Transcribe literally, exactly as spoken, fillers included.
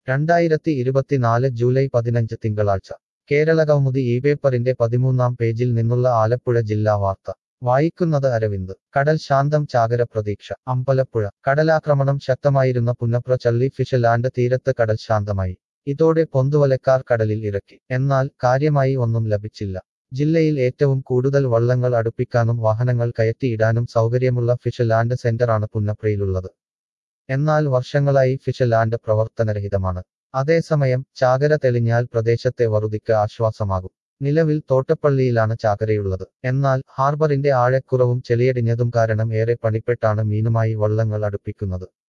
രണ്ടായിരത്തി ഇരുപത്തിനാല് ജൂലൈ പതിനഞ്ച് തിങ്കളാഴ്ച കേരള കൗമുദി ഈ പേപ്പറിന്റെ പതിമൂന്നാം പേജിൽ നിന്നുള്ള ആലപ്പുഴ ജില്ലാ വാർത്ത വായിക്കുന്നത് അരവിന്ദ് കടൽ ശാന്തം ചാകര പ്രതീക്ഷ അമ്പലപ്പുഴ കടലാക്രമണം ശക്തമായിരുന്ന പുന്നപ്ര ചള്ളി ഫിഷ് ലാൻഡ് തീരത്ത് കടൽ ശാന്തമായി ഇതോടെ പൊന്തുവലക്കാർ കടലിൽ ഇറക്കി എന്നാൽ കാര്യമായി ഒന്നും ലഭിച്ചില്ല ജില്ലയിൽ ഏറ്റവും കൂടുതൽ വള്ളങ്ങൾ അടുപ്പിക്കാനും വാഹനങ്ങൾ കയറ്റിയിടാനും സൗകര്യമുള്ള ഫിഷ് ലാൻഡ് സെന്ററാണ് പുന്നപ്രയിലുള്ളത് എന്നാൽ വർഷങ്ങളായി ഫിഷ് ലാൻഡ് പ്രവർത്തനരഹിതമാണ് അതേസമയം ചാകര തെളിഞ്ഞാൽ പ്രദേശത്തെ വറുതിക്ക് ആശ്വാസമാകും നിലവിൽ തോട്ടപ്പള്ളിയിലാണ് ചാകരയുള്ളത് എന്നാൽ ഹാർബറിന്റെ ആഴക്കുറവും ചെളിയടിഞ്ഞതും കാരണം ഏറെ പണിപ്പെട്ടാണ് മീനുമായി വള്ളങ്ങൾ അടുപ്പിക്കുന്നത്